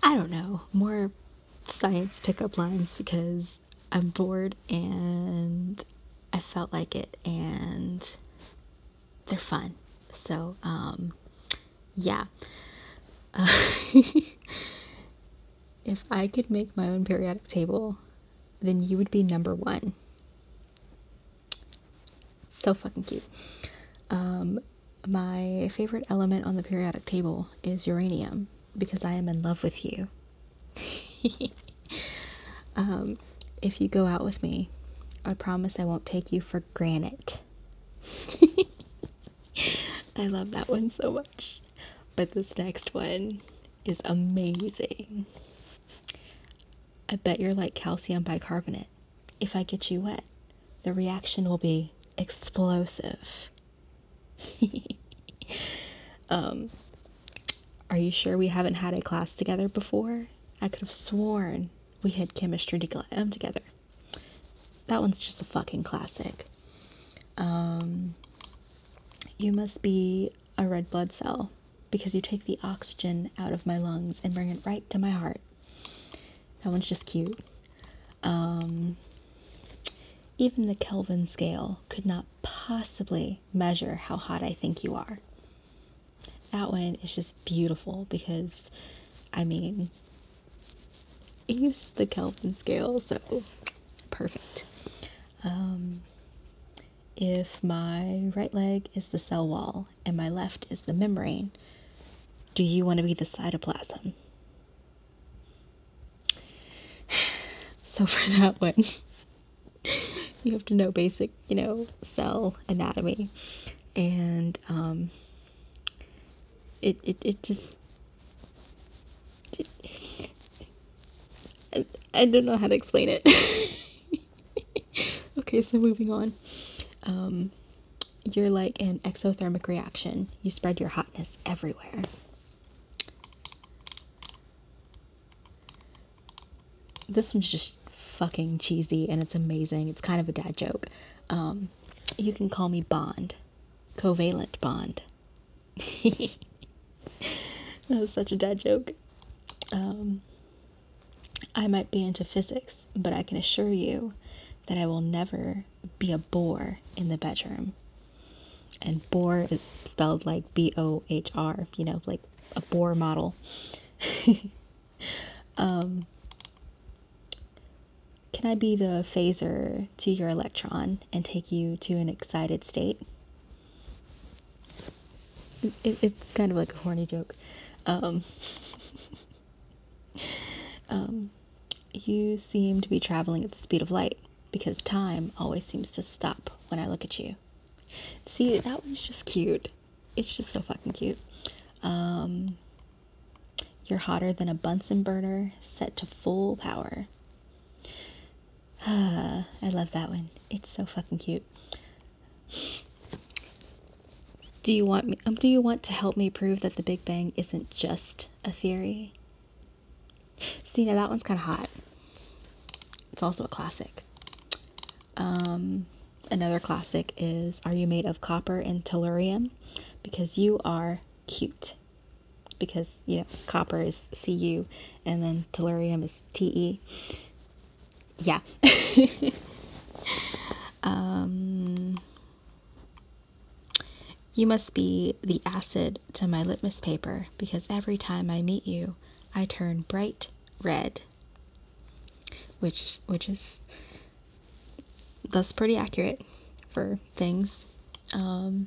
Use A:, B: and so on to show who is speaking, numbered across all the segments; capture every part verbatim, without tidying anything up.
A: I don't know, more science pickup lines because I'm bored and I felt like it and they're fun. So, um, yeah. Uh, if I could make my own periodic table, then you would be number one. So fucking cute. Um, my favorite element on the periodic table is uranium because I am in love with you. um, if you go out with me, I promise I won't take you for granted. I love that one so much. But this next one is amazing. I bet you're like calcium bicarbonate. If I get you wet, the reaction will be explosive. um, are you sure we haven't had a class together before? I could have sworn we had chemistry together. That one's just a fucking classic. Um, you must be a red blood cell because you take the oxygen out of my lungs and bring it right to my heart. That one's just cute. Um, even the Kelvin scale could not possibly measure how hot I think you are. That one is just beautiful because, I mean, I use the Kelvin scale, so perfect. Um, if my right leg is the cell wall and my left is the membrane, do you want to be the cytoplasm? So for that one, you have to know basic, you know, cell anatomy, and um, it, it, it just, it, I, I don't know how to explain it. Okay, so moving on. Um, you're like an exothermic reaction. You spread your hotness everywhere. This one's just fucking cheesy and it's amazing. It's kind of a dad joke. Um, you can call me Bond. Covalent bond. That was such a dad joke. Um, I might be into physics, but I can assure you that I will never be a bore in the bedroom. And Bohr is spelled like B O H R, you know, like a Bohr model. um, can I be the phaser to your electron and take you to an excited state? It, it's kind of like a horny joke. Um, um, you seem to be traveling at the speed of light because time always seems to stop when I look at you. See, that one's just cute. It's just so fucking cute. Um, you're hotter than a Bunsen burner set to full power. I love that one. It's so fucking cute. Do you want me, um, do you want to help me prove that the Big Bang isn't just a theory? See, now that one's kind of hot. It's also a classic. Um, another classic is, are you made of copper and tellurium? Because you are cute. Because, you know, copper is C U and then tellurium is T E. Yeah. um, you must be the acid to my litmus paper because every time I meet you, I turn bright red. Which, which is, that's pretty accurate for things. Um,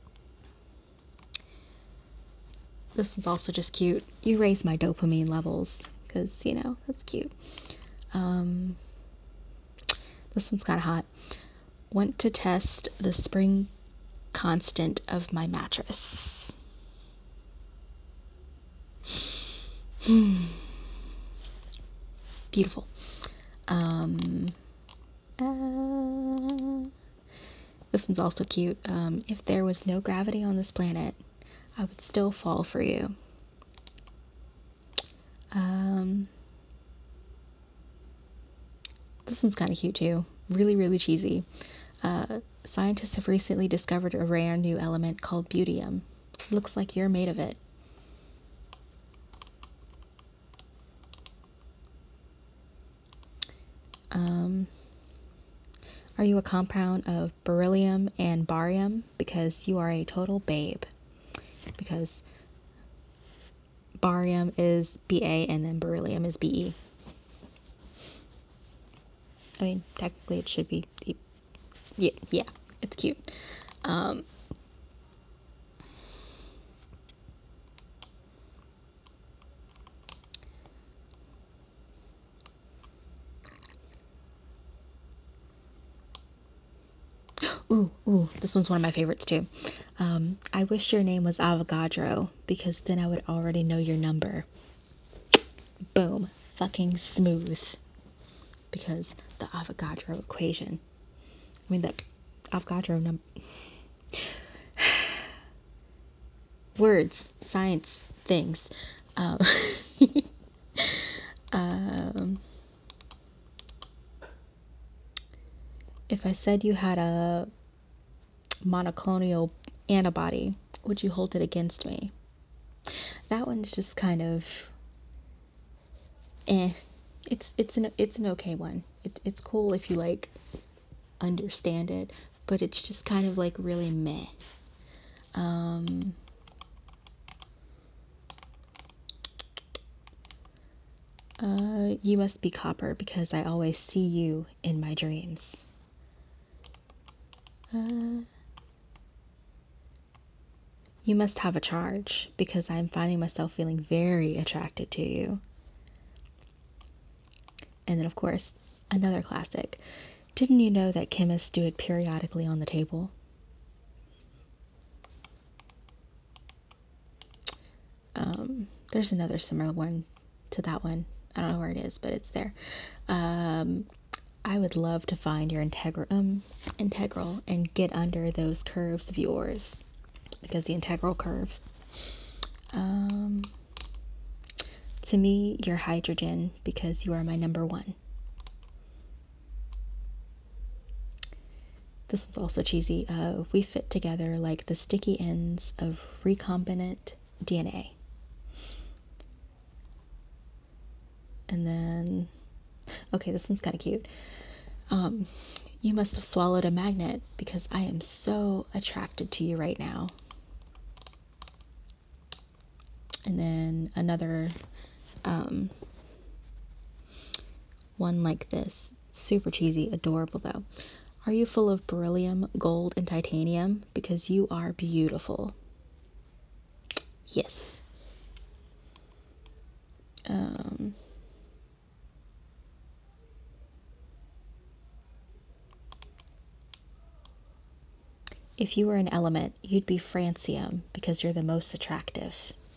A: this one's also just cute. You raise my dopamine levels because, you know, that's cute. Um, this one's kind of hot. Want to test the spring constant of my mattress. Beautiful. Um, uh, this one's also cute. Um, if there was no gravity on this planet, I would still fall for you. Um, this one's kind of cute too. Really, really cheesy. Uh, scientists have recently discovered a rare new element called beautium. Looks like you're made of it. Are you a compound of beryllium and barium? Because you are a total babe. Because barium is B A and then beryllium is B E. I mean, technically it should be, yeah, yeah, it's cute. Um, ooh, ooh, this one's one of my favorites too. Um, I wish your name was Avogadro because then I would already know your number. Boom, fucking smooth. Because the Avogadro equation. I mean, the Avogadro number. Words, science, things. Um, um, if I said you had a monoclonal antibody, would you hold it against me? That one's just kind of eh. It's it's an it's an okay one. It, it's cool if you like understand it, but it's just kind of like really meh. Um, uh, you must be copper because I always see you in my dreams. Uh, you must have a charge because I'm finding myself feeling very attracted to you. And then, of course, another classic. Didn't you know that chemists do it periodically on the table? Um, there's another similar one to that one. I don't know where it is, but it's there. Um, I would love to find your integral, um, integral and get under those curves of yours, because the integral curve. Um, to me, you're hydrogen because you are my number one. This is also cheesy. Uh, we fit together like the sticky ends of recombinant D N A. And then, okay, this one's kind of cute. Um, you must have swallowed a magnet because I am so attracted to you right now. And then another um, one like this. Super cheesy, adorable though. Are you full of beryllium, gold, and titanium? Because you are beautiful. Yes. Um, if you were an element, you'd be francium because you're the most attractive.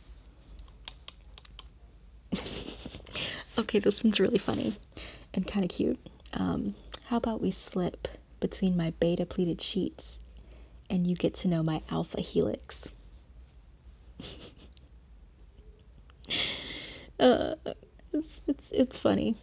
A: Okay, this one's really funny and kind of cute. Um, how about we slip between my beta pleated sheets and you get to know my alpha helix? uh, it's, it's, it's funny.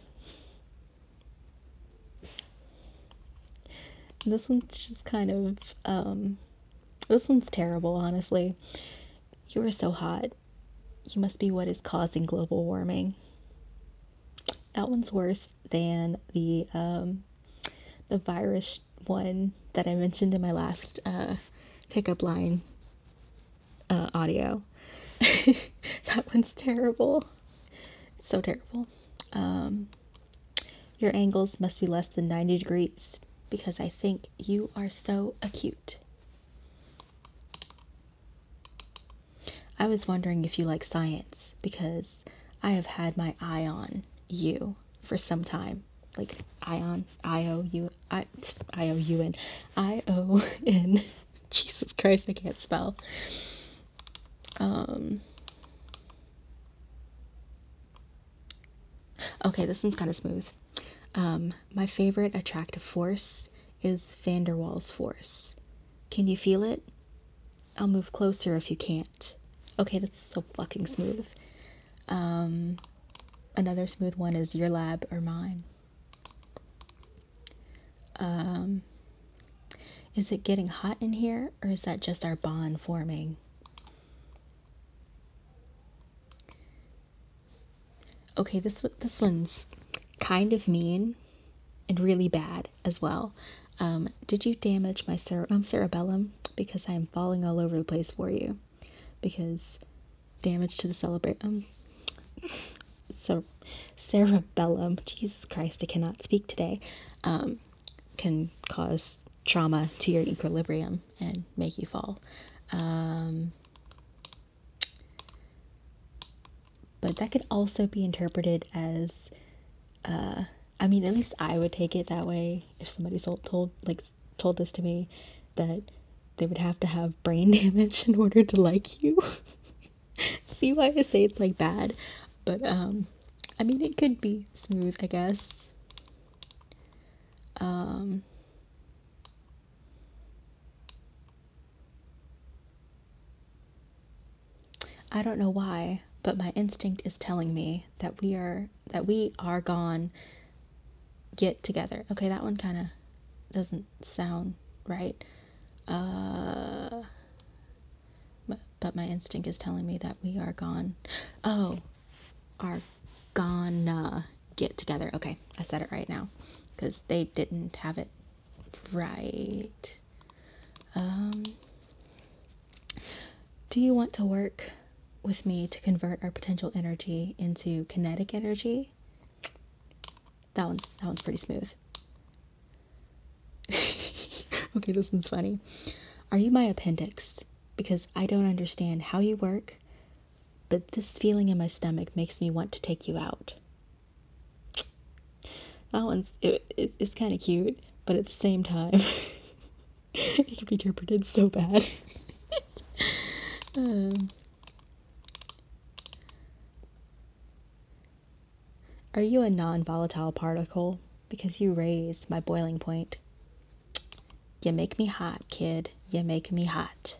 A: This one's just kind of, um, this one's terrible, honestly. You are so hot. You must be what is causing global warming. That one's worse than the um, the virus one that I mentioned in my last uh, pickup line uh, audio. That one's terrible. It's so terrible. Um, your angles must be less than ninety degrees because I think you are so acute. I was wondering if you like science because I have had my eye on you for some time. Like ion, I O U, I, I O U N, I O N. Jesus Christ, I can't spell. Um. Okay, this one's kind of smooth. Um, my favorite attractive force is Van der Waals force. Can you feel it? I'll move closer if you can't. Okay, that's so fucking smooth. Um, another smooth one is your lab or mine. Um, is it getting hot in here, or is that just our bond forming? Okay, this this one's kind of mean and really bad as well. Um, did you damage my cere- um, cerebellum? Because I am falling all over the place for you. Because damage to the cerebellum. So, cerebellum. Jesus Christ, I cannot speak today. Um, can cause trauma to your equilibrium and make you fall. Um, but that could also be interpreted as, uh, I mean, at least I would take it that way. If somebody told, told like told this to me, that they would have to have brain damage in order to like you. See why I say it's like bad, but um, I mean, it could be smooth, I guess. Um. I don't know why, but my instinct is telling me that we are that we are gone get together. Okay, that one kind of doesn't sound right. Uh but, but my instinct is telling me that we are gone. Oh, are gonna get together. Okay, I said it right now because they didn't have it right. Um do you want to work with me to convert our potential energy into kinetic energy? That one's that one's pretty smooth. Okay, this one's funny. Are you my appendix? Because I don't understand how you work, but this feeling in my stomach makes me want to take you out. That one's it, it, it's kind of cute, but at the same time, it can be interpreted so bad. um, are you a non-volatile particle? Because you raise my boiling point. You make me hot, kid. You make me hot.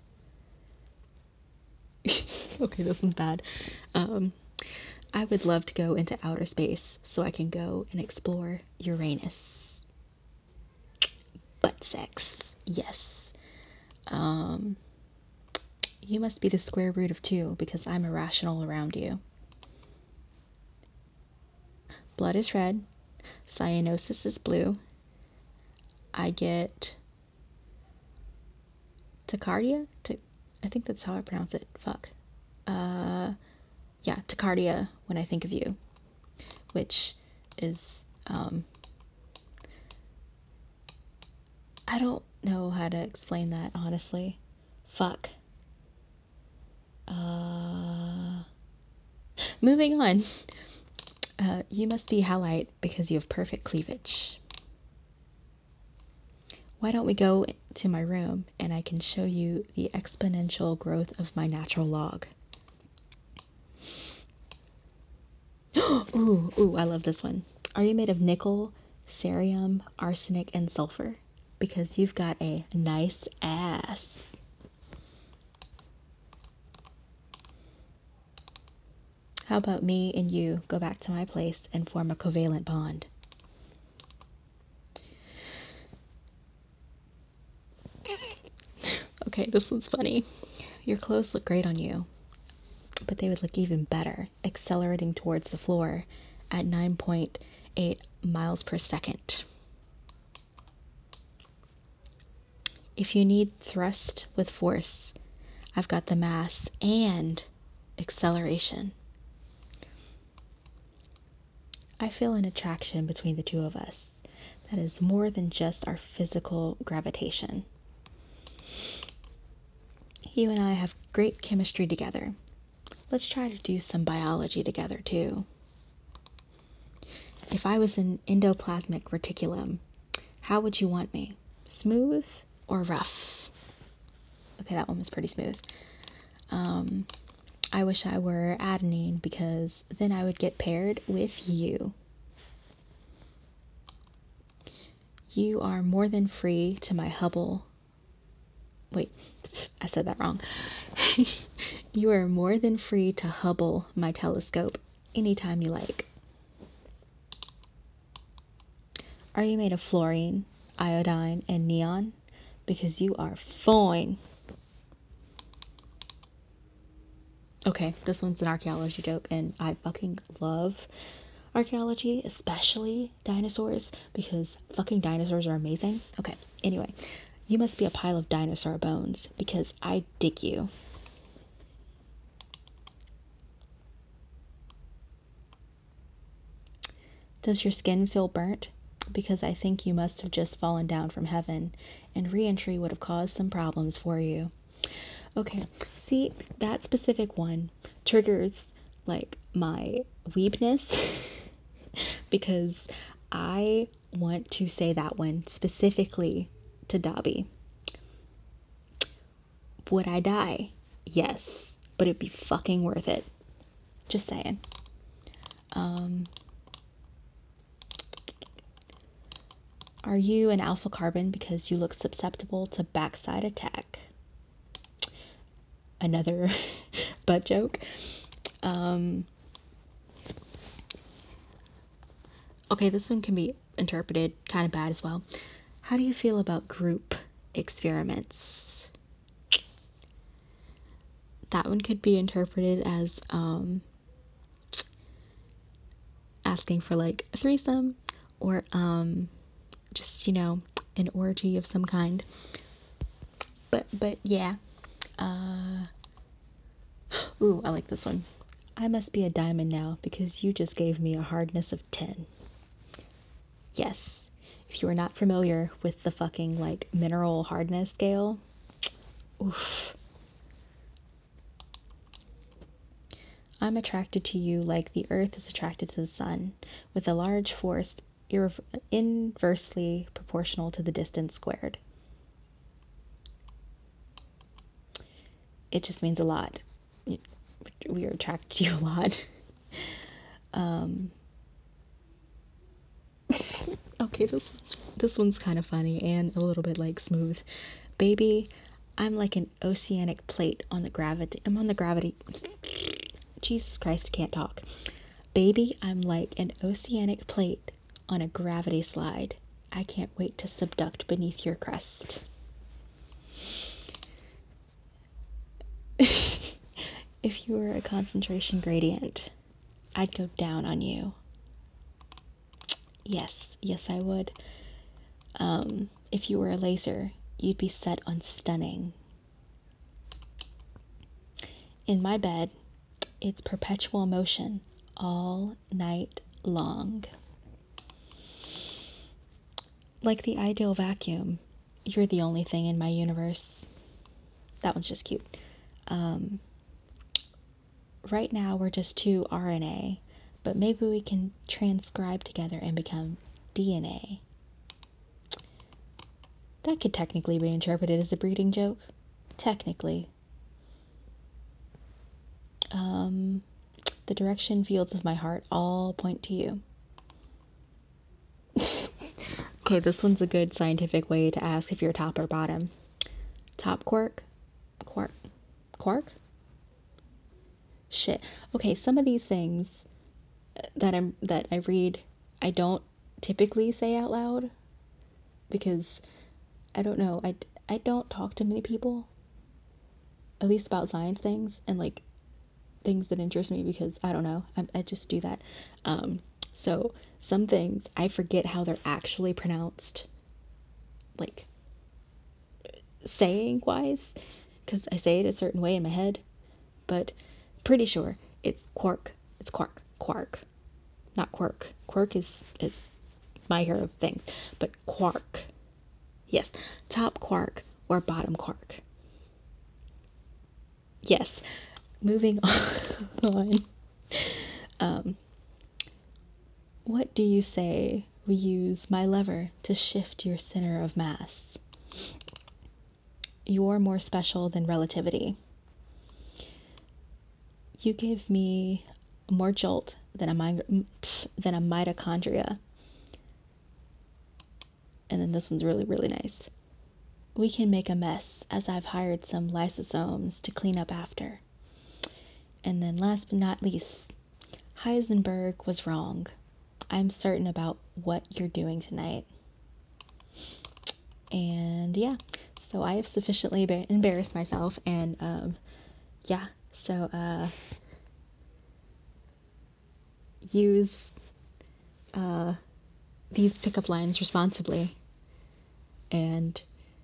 A: Okay, this one's bad. Um, I would love to go into outer space so I can go and explore Uranus. Butt sex. Yes. Um, you must be the square root of two because I'm irrational around you. Blood is red. Cyanosis is blue. I get tachycardia. T- I think that's how I pronounce it. Fuck. Uh, yeah, tachycardia when I think of you, which is um. I don't know how to explain that honestly. Fuck. Uh, moving on. Uh, you must be halite because you have perfect cleavage. Why don't we go to my room and I can show you the exponential growth of my natural log? Ooh, ooh, I love this one. Are you made of nickel, cerium, arsenic, and sulfur? Because you've got a nice ass. How about me and you go back to my place and form a covalent bond? Okay, this one's funny. Your clothes look great on you, but they would look even better accelerating towards the floor at nine point eight miles per second. If you need thrust with force, I've got the mass and acceleration. I feel an attraction between the two of us that is more than just our physical gravitation. You and I have great chemistry together. Let's try to do some biology together too. If I was an endoplasmic reticulum, how would you want me? Smooth or rough? Okay, that one was pretty smooth. Um, I wish I were adenine because then I would get paired with you. You are more than free to my Hubble. Wait, I said that wrong. You are more than free to Hubble my telescope anytime you like. Are you made of fluorine, iodine, and neon? Because you are fine. Okay, this one's an archaeology joke, and I fucking love archaeology, especially dinosaurs, because fucking dinosaurs are amazing. Okay, anyway, you must be a pile of dinosaur bones because I dig you. Does your skin feel burnt? Because I think you must have just fallen down from heaven, and re-entry would have caused some problems for you. Okay, see, that specific one triggers, like, my weebness, because I want to say that one specifically to Dobby. Would I die? Yes, but it'd be fucking worth it. Just saying. Um, are you an alpha carbon because you look susceptible to backside attack? Another butt joke. Um, okay, this one can be interpreted kind of bad as well. How do you feel about group experiments? That one could be interpreted as um, asking for like a threesome, or um, just, you know, an orgy of some kind. But but yeah. Uh, ooh, I like this one. I must be a diamond now because you just gave me a hardness of ten. Yes. If you are not familiar with the fucking like mineral hardness scale, oof. I'm attracted to you like the earth is attracted to the sun, with a large force irre- inversely proportional to the distance squared. It just means a lot. We are attracted to you a lot. um, okay, this one's, this one's kind of funny and a little bit like smooth. Baby, I'm like an oceanic plate on the gravity. I'm on the gravity. Jesus Christ, I can't talk. Baby, I'm like an oceanic plate on a gravity slide. I can't wait to subduct beneath your crest. If you were a concentration gradient, I'd go down on you. Yes, yes, I would. Um, if you were a laser, you'd be set on stunning. In my bed, it's perpetual motion all night long. Like the ideal vacuum, you're the only thing in my universe. That one's just cute. Um, right now, we're just two R N A, but maybe we can transcribe together and become D N A. That could technically be interpreted as a breeding joke. Technically. Um, the direction fields of my heart all point to you. Okay, this one's a good scientific way to ask if you're top or bottom. Top quark? Quark? Quark? Shit. Okay, some of these things that I'm that I read, I don't typically say out loud because I don't know. I, I don't talk to many people, at least about science things and like things that interest me, because I don't know. I, I just do that. Um, so some things I forget how they're actually pronounced, like saying wise, because I say it a certain way in my head, but pretty sure it's quark. It's quark. Quark. Not quirk. Quirk is is my hero thing, but quark. Yes, top quark or bottom quark. Yes. Moving on. Um, what do you say we use my lever to shift your center of mass? You're more special than relativity. You give me more jolt than a, mi- than a mitochondria. And then this one's really, really nice. We can make a mess, as I've hired some lysosomes to clean up after. And then last but not least, Heisenberg was wrong. I'm certain about what you're doing tonight. And yeah, so I have sufficiently embarrassed myself, and um, yeah, so uh, use uh, these pickup lines responsibly. And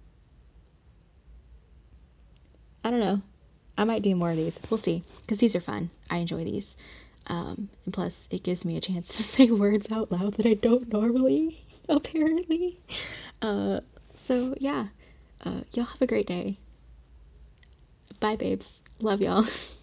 A: I don't know. I might do more of these. We'll see. Because these are fun. I enjoy these. Um, and plus, it gives me a chance to say words out loud that I don't normally, apparently. Uh, so, yeah. Uh, y'all have a great day. Bye, babes. Love y'all.